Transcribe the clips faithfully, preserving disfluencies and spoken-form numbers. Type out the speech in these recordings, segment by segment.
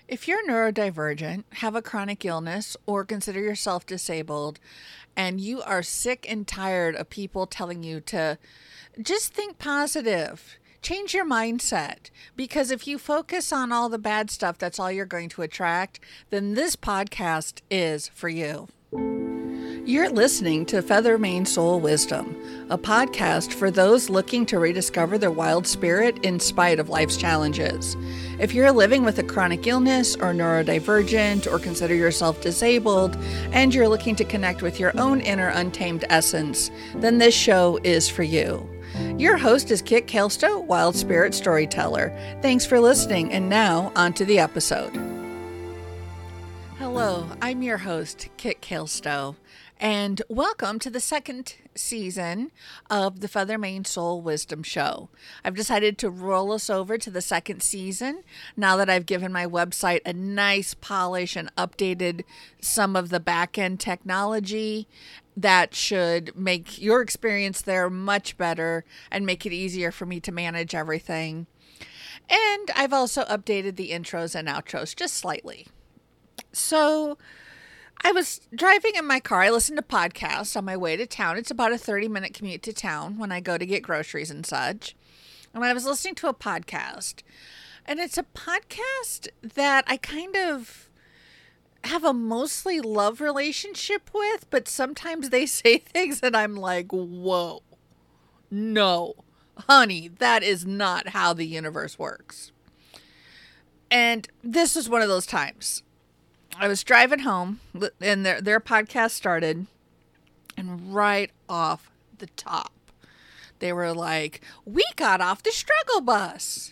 If you're neurodivergent, have a chronic illness, or consider yourself disabled, and you are sick and tired of people telling you to just think positive, change your mindset, because if you focus on all the bad stuff, that's all you're going to attract, then this podcast is for you. You're listening to Feather Mane Soul Wisdom, a podcast for those looking to rediscover their wild spirit in spite of life's challenges. If you're living with a chronic illness or neurodivergent or consider yourself disabled and you're looking to connect with your own inner untamed essence, then this show is for you. Your host is Kit Kaelstow, Wild Spirit Storyteller. Thanks for listening, and now on to the episode. Hello, I'm your host, Kit Kaelstow. And welcome to the second season of the Feather Mane Soul Wisdom Show. I've decided to roll us over to the second season now that I've given my website a nice polish and updated some of the back-end technology that should make your experience there much better and make it easier for me to manage everything. And I've also updated the intros and outros just slightly. So I was driving in my car. I listen to podcasts on my way to town. It's about a thirty minute commute to town when I go to get groceries and such. And I was listening to a podcast. And it's a podcast that I kind of have a mostly love relationship with, but sometimes they say things that I'm like, whoa, no, honey, that is not how the universe works. And this was one of those times. I was driving home and their, their podcast started, and right off the top, they were like, we got off the struggle bus.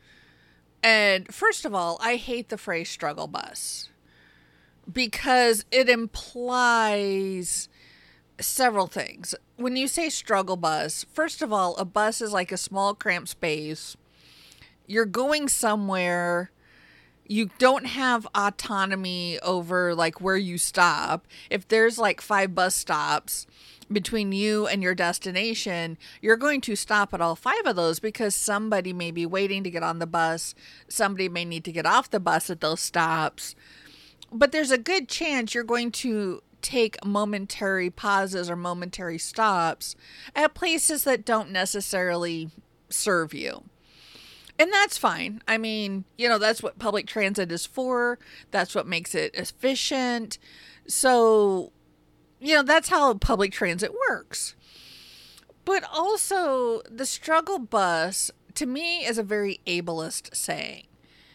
And first of all, I hate the phrase struggle bus because it implies several things. When you say struggle bus, first of all, a bus is like a small cramped space. You're going somewhere. You don't have autonomy over like where you stop. If there's like five bus stops between you and your destination, you're going to stop at all five of those because somebody may be waiting to get on the bus. Somebody may need to get off the bus at those stops. But there's a good chance you're going to take momentary pauses or momentary stops at places that don't necessarily serve you. And that's fine. I mean, you know, that's what public transit is for. That's what makes it efficient. So, you know, that's how public transit works. But also, the struggle bus, to me, is a very ableist saying.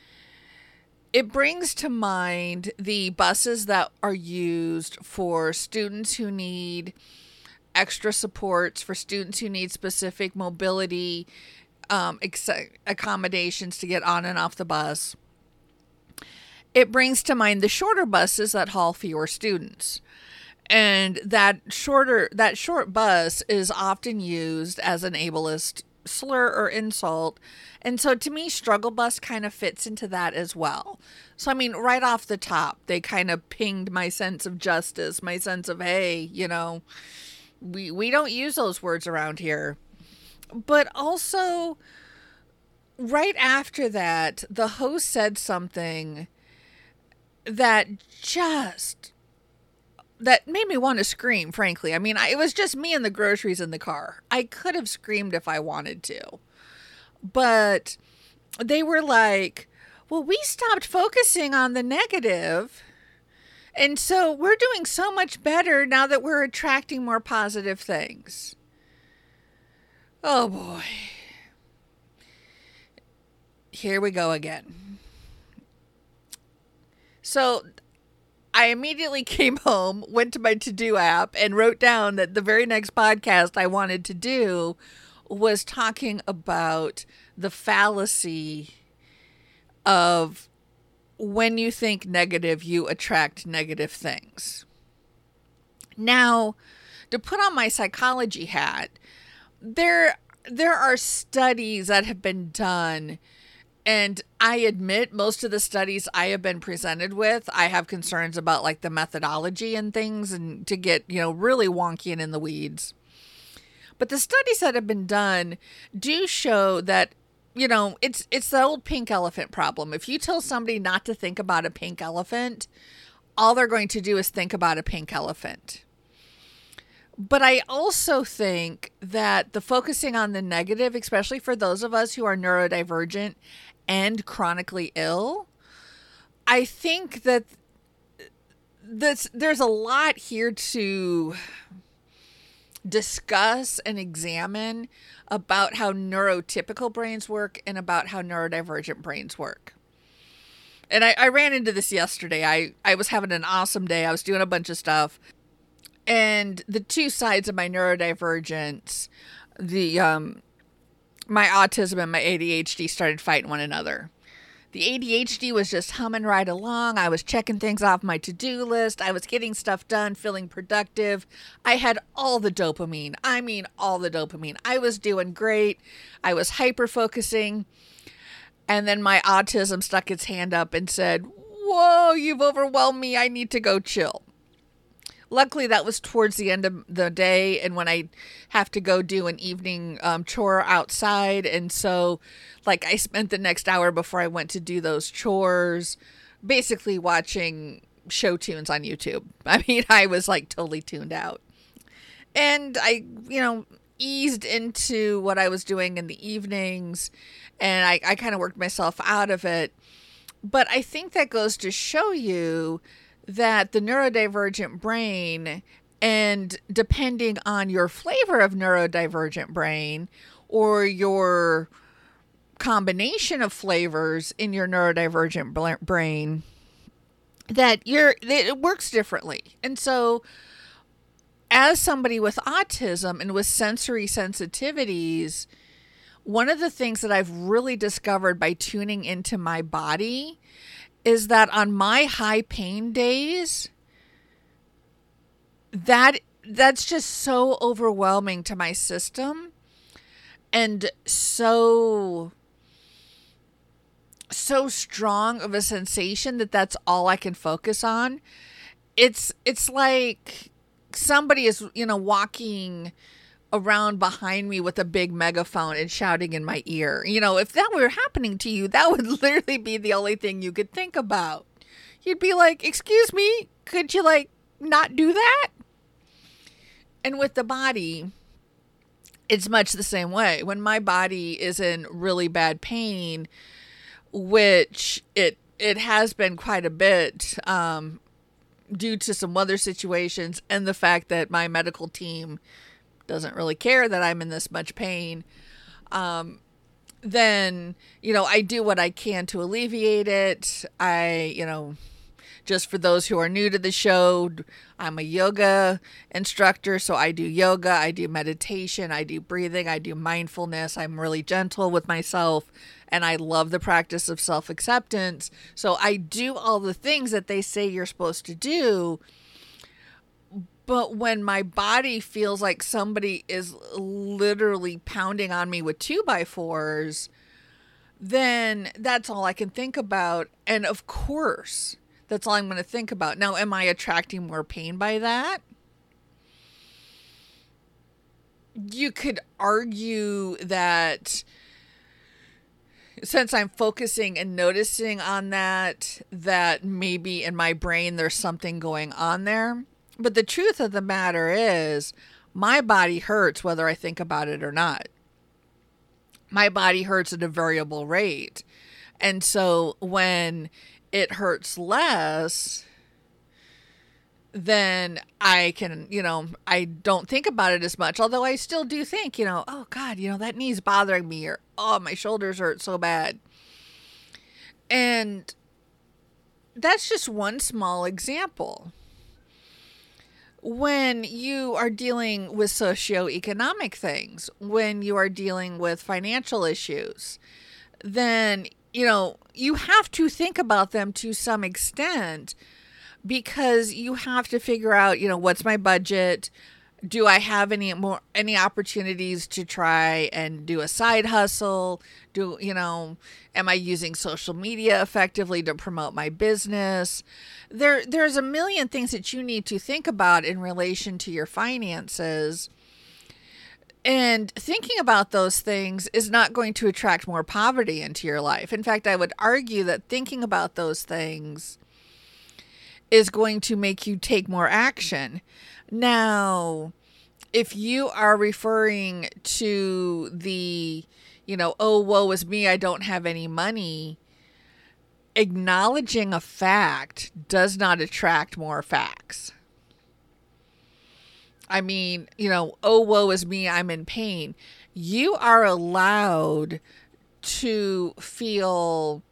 It brings to mind the buses that are used for students who need extra supports, for students who need specific mobility Um, ex- accommodations to get on and off the bus. It brings to mind the shorter buses that haul fewer students. And that shorter, that short bus is often used as an ableist slur or insult. And so to me, struggle bus kind of fits into that as well. So, I mean, right off the top, they kind of pinged my sense of justice, my sense of, hey, you know, we, we don't use those words around here. But also, right after that, the host said something that just, that made me want to scream, frankly. I mean, I, it was just me and the groceries in the car. I could have screamed if I wanted to. But they were like, well, we stopped focusing on the negative. And so we're doing so much better now that we're attracting more positive things. Oh boy. Here we go again. So I immediately came home, went to my to-do app, and wrote down that the very next podcast I wanted to do was talking about the fallacy of when you think negative, you attract negative things. Now, to put on my psychology hat, There, there are studies that have been done, and I admit most of the studies I have been presented with, I have concerns about like the methodology and things, and to get, you know, really wonky and in the weeds. But the studies that have been done do show that you know, it's it's the old pink elephant problem. If you tell somebody not to think about a pink elephant, all they're going to do is think about a pink elephant. But I also think that the focusing on the negative, especially for those of us who are neurodivergent and chronically ill, I think that this, there's a lot here to discuss and examine about how neurotypical brains work and about how neurodivergent brains work. And I, I ran into this yesterday. I, I was having an awesome day. I was doing a bunch of stuff. And the two sides of my neurodivergence, the um, my autism and my A D H D started fighting one another. The A D H D was just humming right along. I was checking things off my to-do list. I was getting stuff done, feeling productive. I had all the dopamine. I mean, all the dopamine. I was doing great. I was hyper-focusing. And then my autism stuck its hand up and said, "Whoa, you've overwhelmed me. I need to go chill." Luckily, that was towards the end of the day and when I have to go do an evening um, chore outside. And so, like, I spent the next hour before I went to do those chores basically watching show tunes on YouTube. I mean, I was, like, totally tuned out. And I, you know, eased into what I was doing in the evenings, and I, I kind of worked myself out of it. But I think that goes to show you that the neurodivergent brain, and depending on your flavor of neurodivergent brain or your combination of flavors in your neurodivergent brain, that you're it works differently. And so as somebody with autism and with sensory sensitivities, one of the things that I've really discovered by tuning into my body is that on my high pain days, that that's just so overwhelming to my system and so so strong of a sensation that that's all I can focus on. It's it's like somebody is, you know, walking around behind me with a big megaphone and shouting in my ear. You know, if that were happening to you, that would literally be the only thing you could think about. You'd be like, "Excuse me, could you like not do that?" And with the body, it's much the same way. When my body is in really bad pain, which it it has been quite a bit um, due to some weather situations and the fact that my medical team doesn't really care that I'm in this much pain, um, then, you know, I do what I can to alleviate it. I, you know, just for those who are new to the show, I'm a yoga instructor. So I do yoga, I do meditation, I do breathing, I do mindfulness. I'm really gentle with myself and I love the practice of self-acceptance. So I do all the things that they say you're supposed to do. But when my body feels like somebody is literally pounding on me with two by fours, then that's all I can think about. And of course, that's all I'm going to think about. Now, am I attracting more pain by that? You could argue that since I'm focusing and noticing on that, that maybe in my brain there's something going on there. But the truth of the matter is, my body hurts whether I think about it or not. My body hurts at a variable rate. And so when it hurts less, then I can, you know, I don't think about it as much. Although I still do think, you know, oh God, you know, that knee's bothering me, or oh, my shoulders hurt so bad. And that's just one small example. When you are dealing with socioeconomic things, when you are dealing with financial issues, then, you know, you have to think about them to some extent, because you have to figure out, you know, what's my budget? Do I have any more, any opportunities to try and do a side hustle? Do, you know, am I using social media effectively to promote my business? There, there's a million things that you need to think about in relation to your finances And thinking about those things is not going to attract more poverty into your life. In fact, I would argue that thinking about those things is going to make you take more action. Now, if you are referring to the, you know, oh, woe is me, I don't have any money, acknowledging a fact does not attract more facts. I mean, you know, oh, woe is me, I'm in pain. You are allowed to feel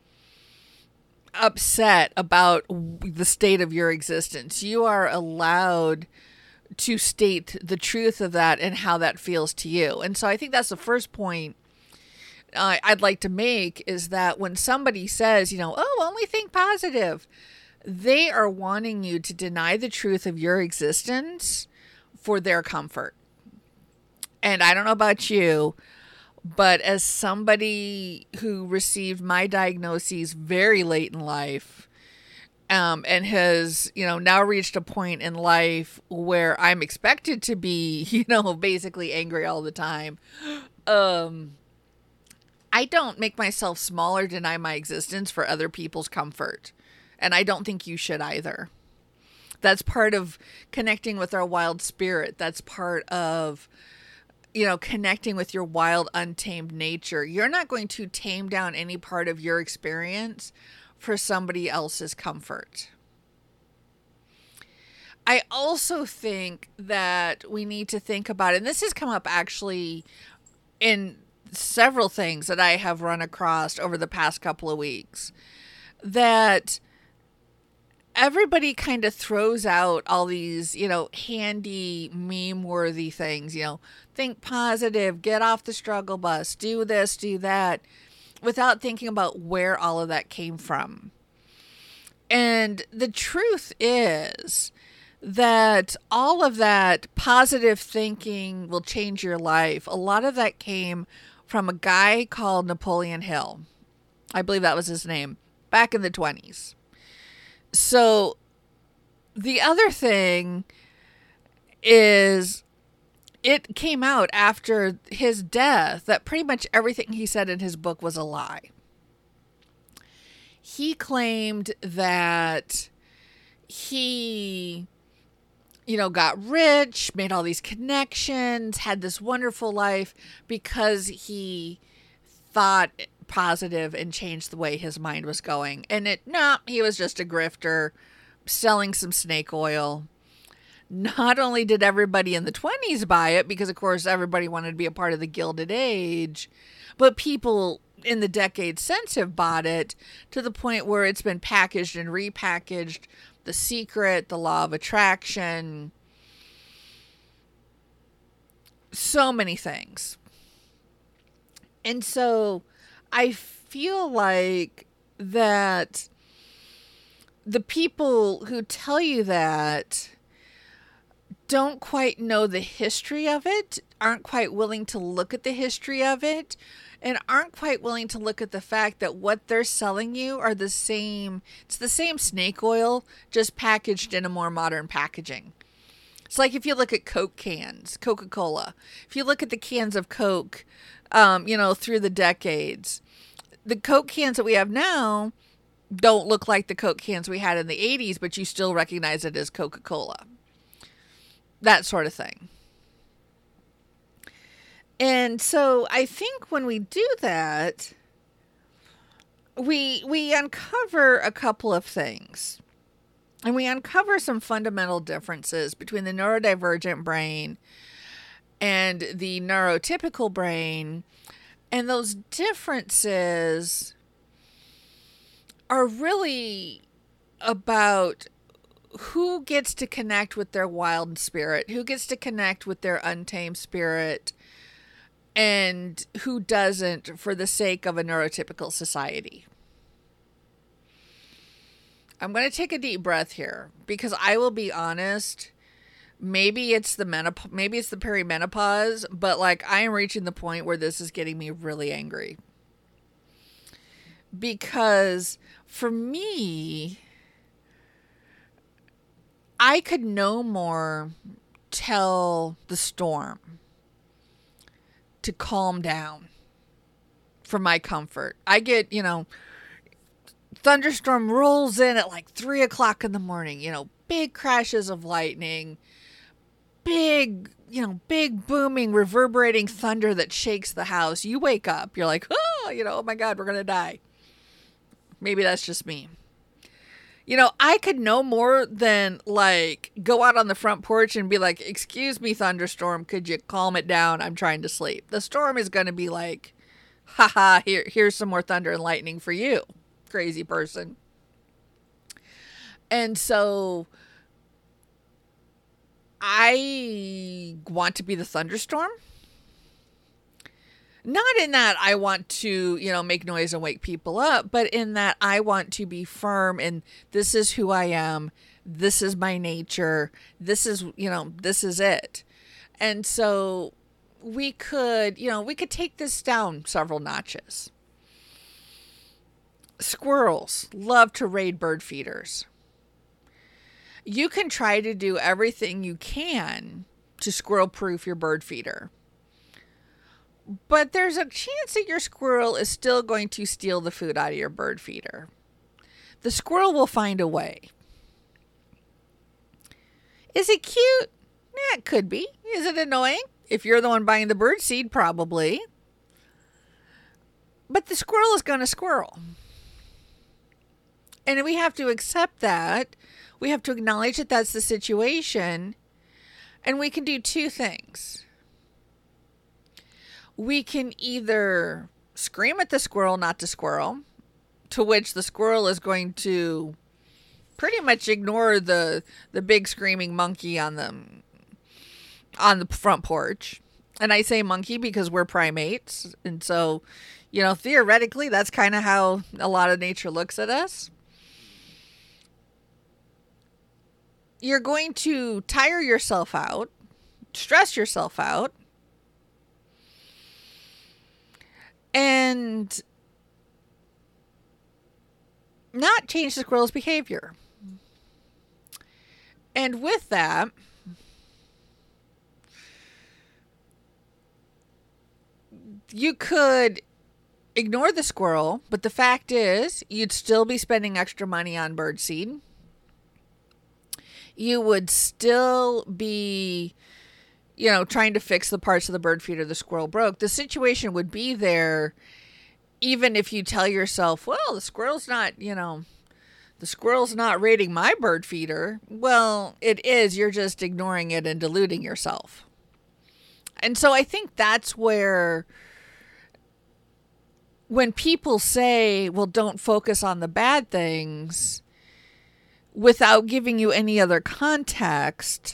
upset about the state of your existence. You are allowed to state the truth of that and how that feels to you. And so I think that's the first point uh, I'd like to make, is that when somebody says, you know, oh, only think positive, they are wanting you to deny the truth of your existence for their comfort. And I don't know about you, but as somebody who received my diagnoses very late in life, um, and has, you know, now reached a point in life where I'm expected to be, you know, basically angry all the time, um, I don't make myself smaller, deny my existence for other people's comfort. And I don't think you should either. That's part of connecting with our wild spirit. That's part of, you know, connecting with your wild, untamed nature. You're not going to tame down any part of your experience for somebody else's comfort. I also think that we need to think about, and this has come up actually in several things that I have run across over the past couple of weeks, that everybody kind of throws out all these, you know, handy meme worthy things, you know, think positive, get off the struggle bus, do this, do that, without thinking about where all of that came from. And the truth is that all of that positive thinking will change your life. A lot of that came from a guy called Napoleon Hill. I believe that was his name, back in the twenties. So the other thing is, it came out after his death that pretty much everything he said in his book was a lie. He claimed that he, you know, got rich, made all these connections, had this wonderful life because he thought positive and changed the way his mind was going. And it, no, he was just a grifter selling some snake oil. Not only did everybody in the twenties buy it, because of course everybody wanted to be a part of the Gilded Age, but people in the decades since have bought it to the point where it's been packaged and repackaged. The Secret, the Law of Attraction, so many things. And so I feel like that the people who tell you that don't quite know the history of it, aren't quite willing to look at the history of it, and aren't quite willing to look at the fact that what they're selling you are the same, it's the same snake oil, just packaged in a more modern packaging. It's like if you look at Coke cans, Coca-Cola, if you look at the cans of Coke, um, you know, through the decades, the Coke cans that we have now don't look like the Coke cans we had in the eighties, but you still recognize it as Coca-Cola. That sort of thing. And so I think when we do that, we we uncover a couple of things. And we uncover some fundamental differences between the neurodivergent brain and the neurotypical brain. And those differences are really about who gets to connect with their wild spirit, who gets to connect with their untamed spirit, and who doesn't for the sake of a neurotypical society. I'm going to take a deep breath here because I will be honest, maybe it's the menop- maybe it's the perimenopause, but like I am reaching the point where this is getting me really angry. Because for me, I could no more tell the storm to calm down for my comfort. I get, you know, thunderstorm rolls in at like three o'clock in the morning, you know, big crashes of lightning, big, you know, big booming, reverberating thunder that shakes the house. You wake up, you're like, oh, you know, oh my God, we're going to die. Maybe that's just me. You know, I could no more than like go out on the front porch and be like, excuse me, thunderstorm, could you calm it down? I'm trying to sleep. The storm is going to be like, haha, here, here's some more thunder and lightning for you, crazy person. And so I want to be the thunderstorm. Not in that I want to, you know, make noise and wake people up, but in that I want to be firm and this is who I am. This is my nature. This is, you know, this is it. And so we could, you know, we could take this down several notches. Squirrels love to raid bird feeders. You can try to do everything you can to squirrel proof your bird feeder. But there's a chance that your squirrel is still going to steal the food out of your bird feeder. The squirrel will find a way. Is it cute? Yeah, it could be. Is it annoying? If you're the one buying the bird seed, probably. But the squirrel is going to squirrel. And we have to accept that. We have to acknowledge that that's the situation. And we can do two things. We can either scream at the squirrel not to squirrel, to which the squirrel is going to pretty much ignore the the big screaming monkey on the on the front porch. And I say monkey because we're primates, and so, you know, theoretically that's kind of how a lot of nature looks at us. You're going to tire yourself out, stress yourself out, and not change the squirrel's behavior. And with that, you could ignore the squirrel, but the fact is you'd still be spending extra money on bird seed. You would still be, you know, trying to fix the parts of the bird feeder the squirrel broke. The situation would be there even if you tell yourself, well, the squirrel's not, you know, the squirrel's not raiding my bird feeder. Well, it is. You're just ignoring it and deluding yourself. And so I think that's where, when people say, well, don't focus on the bad things, without giving you any other context,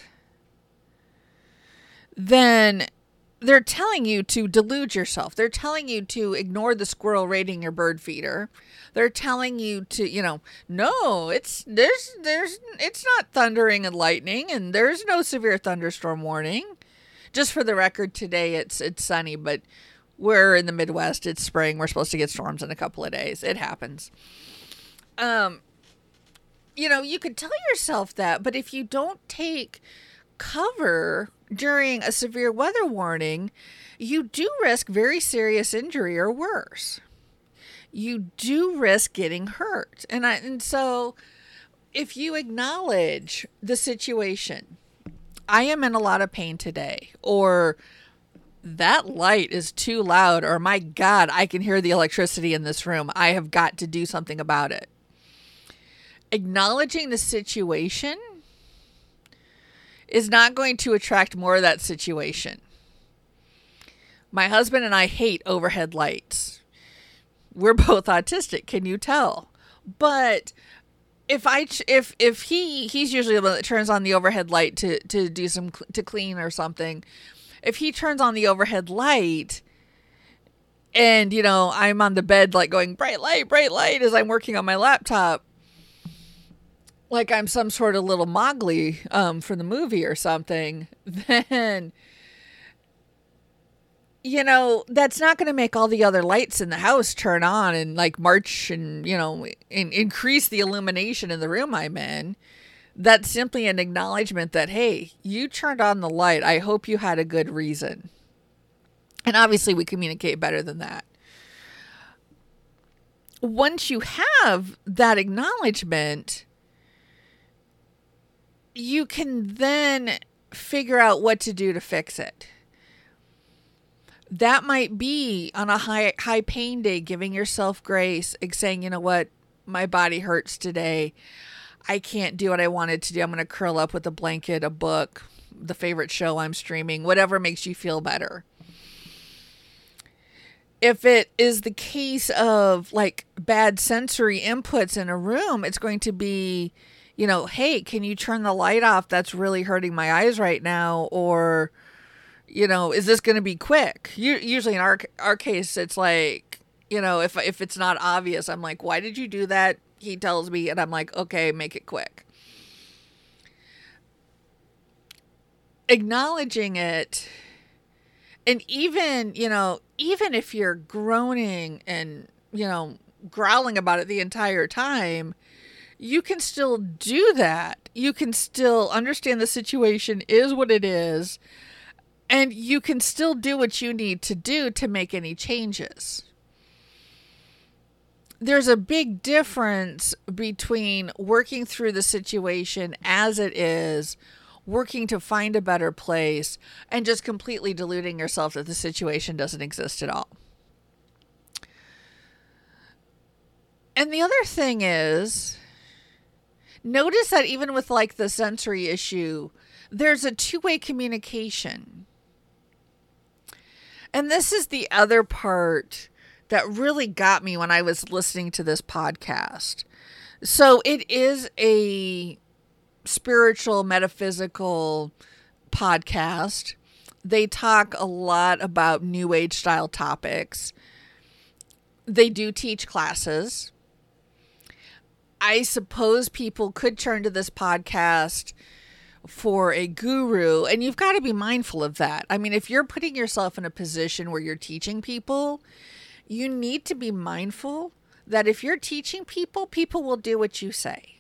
then they're telling you to delude yourself. They're telling you to ignore the squirrel raiding your bird feeder. They're telling you to, you know, no, it's there's there's it's not thundering and lightning, and there's no severe thunderstorm warning. Just for the record, today it's it's sunny, but we're in the Midwest. It's spring. We're supposed to get storms in a couple of days. It happens. Um, you know, you could tell yourself that, but if you don't take cover during a severe weather warning, you do risk very serious injury or worse. You do risk getting hurt. And I, and so if you acknowledge the situation, I am in a lot of pain today, or that light is too loud, or my God, I can hear the electricity in this room. I have got to do something about it. Acknowledging the situation is not going to attract more of that situation. My husband and I hate overhead lights. We're both autistic, can you tell? But if I if if he he's usually the one that turns on the overhead light to to do some to clean or something. If he turns on the overhead light, and you know, I'm on the bed like going bright light, bright light as I'm working on my laptop, like I'm some sort of little Mowgli um, from the movie or something, then, you know, that's not going to make all the other lights in the house turn on and like march and, you know, in, increase the illumination in the room I'm in. That's simply an acknowledgement that, hey, you turned on the light. I hope you had a good reason. And obviously we communicate better than that. Once you have that acknowledgement, you can then figure out what to do to fix it. That might be on a high high pain day, giving yourself grace and saying, you know what, my body hurts today. I can't do what I wanted to do. I'm going to curl up with a blanket, a book, the favorite show I'm streaming, whatever makes you feel better. If it is the case of like bad sensory inputs in a room, it's going to be, you know, hey, can you turn the light off? That's really hurting my eyes right now. Or, you know, is this going to be quick? You, usually in our our case, it's like, you know, if if it's not obvious, I'm like, why did you do that? He tells me, and I'm like, okay, make it quick. Acknowledging it, and even, you know, even if you're groaning and, you know, growling about it the entire time, you can still do that. You can still understand the situation is what it is, and you can still do what you need to do to make any changes. There's a big difference between working through the situation as it is, working to find a better place, and just completely deluding yourself that the situation doesn't exist at all. And the other thing is, notice that even with like the sensory issue, there's a two-way communication. And this is the other part that really got me when I was listening to this podcast. So it is a spiritual, metaphysical podcast. They talk a lot about New Age style topics. They do teach classes. I suppose people could turn to this podcast for a guru, and you've got to be mindful of that. I mean, if you're putting yourself in a position where you're teaching people, you need to be mindful that if you're teaching people, people will do what you say.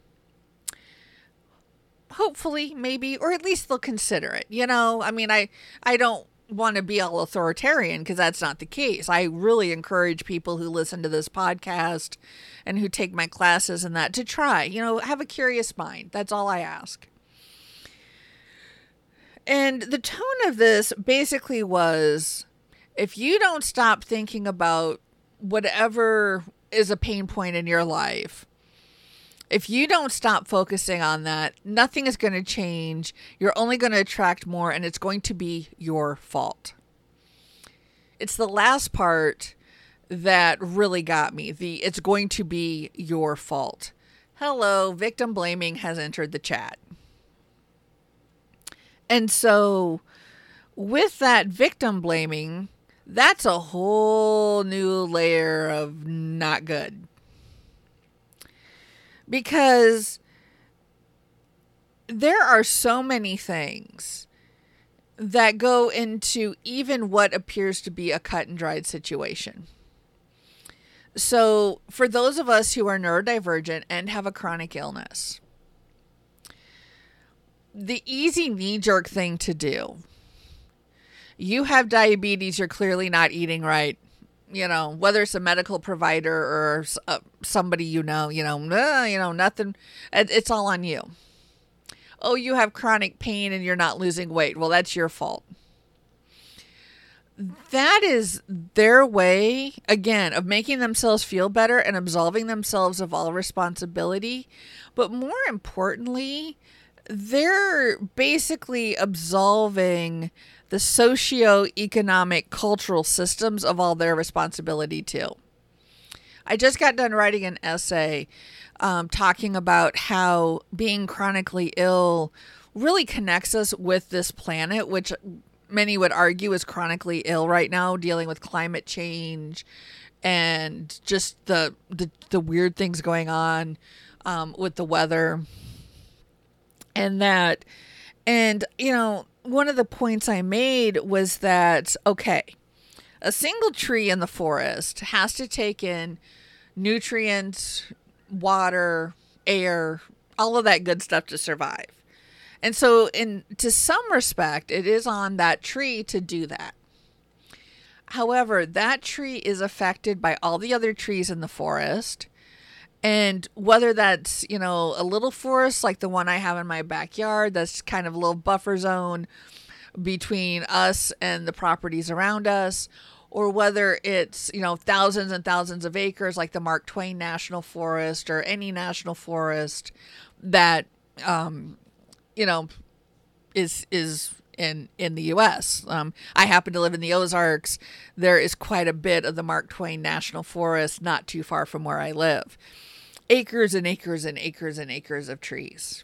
Hopefully, maybe, or at least they'll consider it. You know, I mean, I, I don't want to be all authoritarian because that's not the case. I really encourage people who listen to this podcast and who take my classes and that to try, you know, have a curious mind. That's all I ask. And the tone of this basically was, if you don't stop thinking about whatever is a pain point in your life, if you don't stop focusing on that, nothing is going to change. You're only going to attract more, and it's going to be your fault. It's the last part that really got me. The it's going to be your fault. Hello, victim blaming has entered the chat. And so with that victim blaming, that's a whole new layer of not good. Because there are so many things that go into even what appears to be a cut and dried situation. So for those of us who are neurodivergent and have a chronic illness, the easy knee-jerk thing to do, you have diabetes, you're clearly not eating right. You know, whether it's a medical provider or uh, somebody you know, you know, uh, you know, nothing, it, it's all on you. Oh, you have chronic pain and you're not losing weight. Well, that's your fault. That is their way, again, of making themselves feel better and absolving themselves of all responsibility. But more importantly, they're basically absolving the socio-economic cultural systems of all their responsibility too. I just got done writing an essay um, talking about how being chronically ill really connects us with this planet, which many would argue is chronically ill right now, dealing with climate change and just the the, the weird things going on um, with the weather. And that, and, you know, one of the points I made was that, okay, a single tree in the forest has to take in nutrients, water, air, all of that good stuff to survive. And so in to some respect, it is on that tree to do that. However, that tree is affected by all the other trees in the forest. And whether that's, you know, a little forest like the one I have in my backyard, that's kind of a little buffer zone between us and the properties around us, or whether it's, you know, thousands and thousands of acres like the Mark Twain National Forest or any national forest that, um, you know, is is in in the U S. Um, I happen to live in the Ozarks. There is quite a bit of the Mark Twain National Forest not too far from where I live. Acres and acres and acres and acres of trees.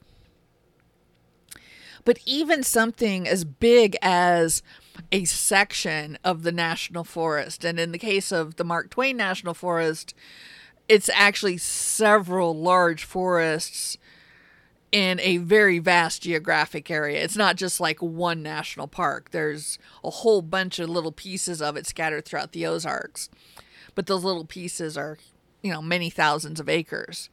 But even something as big as a section of the national forest, and in the case of the Mark Twain National Forest, it's actually several large forests in a very vast geographic area. It's not just like one national park. There's a whole bunch of little pieces of it scattered throughout the Ozarks. But those little pieces are, you know, many thousands of acres.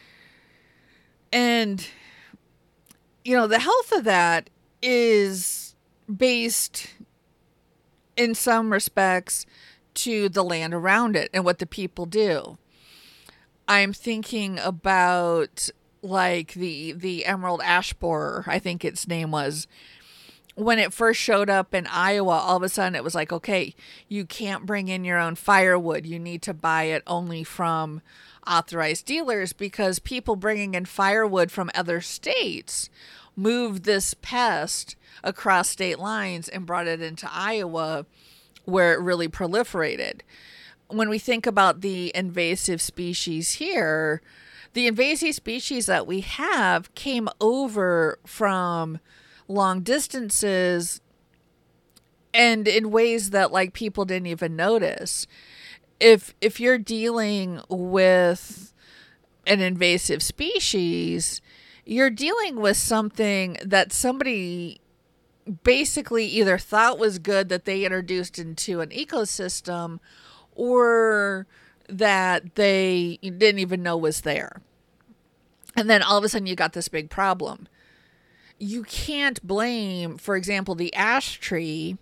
And, you know, the health of that is based in some respects to the land around it and what the people do. I'm thinking about like the the emerald ash borer, I think its name was. When it first showed up in Iowa, all of a sudden it was like, okay, you can't bring in your own firewood. You need to buy it only from authorized dealers, because people bringing in firewood from other states moved this pest across state lines and brought it into Iowa, where it really proliferated. When we think about the invasive species here, the invasive species that we have came over from long distances and in ways that like people didn't even notice. If if you're dealing with an invasive species, you're dealing with something that somebody basically either thought was good that they introduced into an ecosystem, or that they didn't even know was there. And then all of a sudden you got this big problem. You can't blame, for example, the ash tree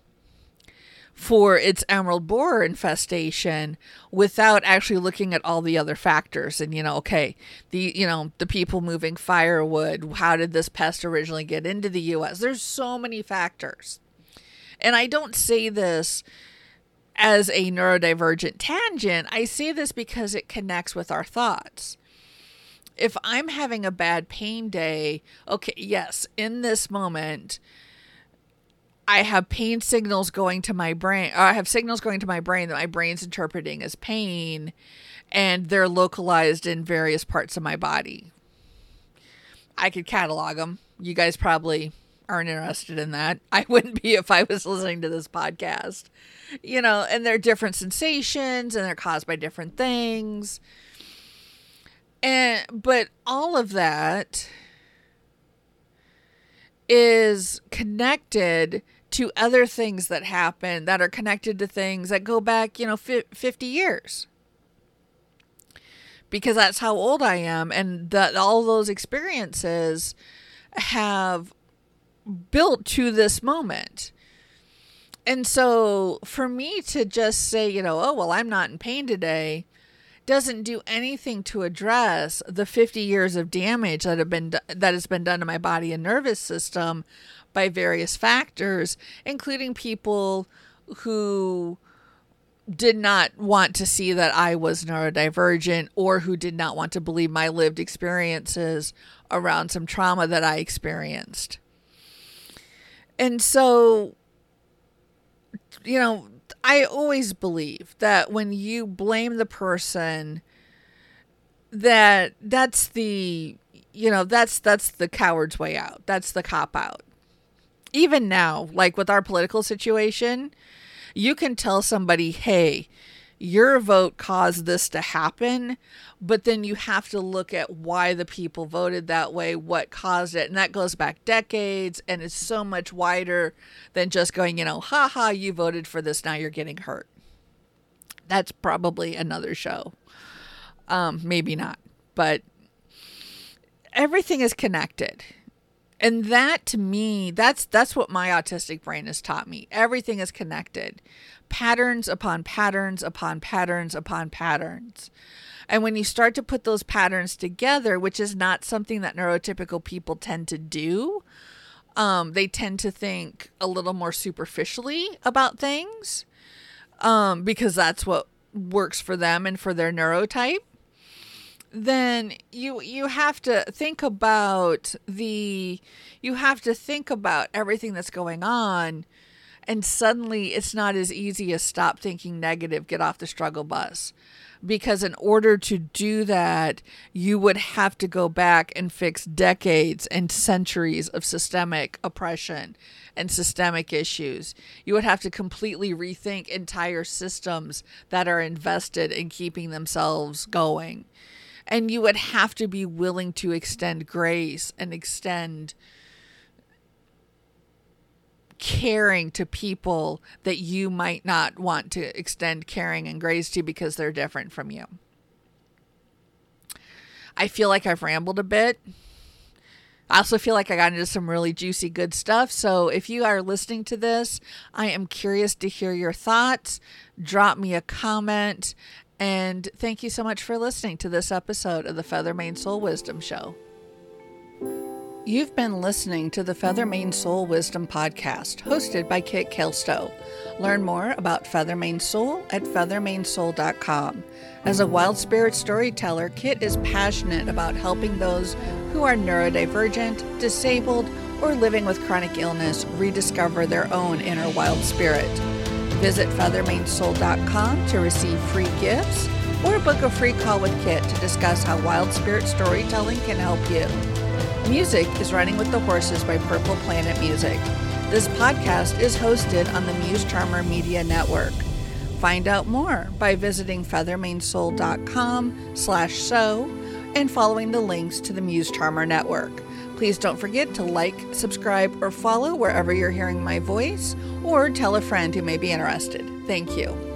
for its emerald borer infestation without actually looking at all the other factors. And, you know, okay, the, you know, the people moving firewood, how did this pest originally get into the U S? There's so many factors. And I don't say this as a neurodivergent tangent. I say this because it connects with our thoughts. If I'm having a bad pain day, okay, yes, in this moment, I have pain signals going to my brain, or I have signals going to my brain that my brain's interpreting as pain, and they're localized in various parts of my body. I could catalog them. You guys probably aren't interested in that. I wouldn't be if I was listening to this podcast. You know, and they're different sensations, and they're caused by different things. And but all of that is connected to other things that happen that are connected to things that go back, you know, fifty years. Because that's how old I am, and that all those experiences have built to this moment. And so for me to just say, you know, oh, well, I'm not in pain today, doesn't do anything to address the fifty years of damage that have been that has been done to my body and nervous system by various factors, including people who did not want to see that I was neurodivergent, or who did not want to believe my lived experiences around some trauma that I experienced. And so, you know, I always believe that when you blame the person, that that's the, you know, that's, that's the coward's way out. That's the cop out. Even now, like with our political situation, you can tell somebody, hey, your vote caused this to happen, but then you have to look at why the people voted that way, what caused it. And that goes back decades, and it's so much wider than just going, you know, ha ha, you voted for this, now you're getting hurt. That's probably another show. Um, maybe not, but everything is connected. And that to me, that's that's what my autistic brain has taught me. Everything is connected. Patterns upon patterns upon patterns upon patterns. And when you start to put those patterns together, which is not something that neurotypical people tend to do, um, they tend to think a little more superficially about things, um, because that's what works for them and for their neurotype. Then you you have to think about the you have to think about everything that's going on, and suddenly it's not as easy as stop thinking negative, get off the struggle bus. Because in order to do that, you would have to go back and fix decades and centuries of systemic oppression and systemic issues. You would have to completely rethink entire systems that are invested in keeping themselves going. And you would have to be willing to extend grace and extend caring to people that you might not want to extend caring and grace to because they're different from you. I feel like I've rambled a bit. I also feel like I got into some really juicy, good stuff. So if you are listening to this, I am curious to hear your thoughts. Drop me a comment. And thank you so much for listening to this episode of the Feather Mane Soul Wisdom Show. You've been listening to the Feather Mane Soul Wisdom Podcast, hosted by Kit Kelstow. Learn more about Feather Mane Soul at feather mane soul dot com. As a wild spirit storyteller, Kit is passionate about helping those who are neurodivergent, disabled, or living with chronic illness rediscover their own inner wild spirit. Visit feather mane soul dot com to receive free gifts or book a free call with Kit to discuss how wild spirit storytelling can help you. Music is Running with the Horses by Purple Planet Music. This podcast is hosted on the Muse Charmer Media Network. Find out more by visiting feather mane soul dot com slash show and following the links to the Muse Charmer Network. Please don't forget to like, subscribe, or follow wherever you're hearing my voice, or tell a friend who may be interested. Thank you.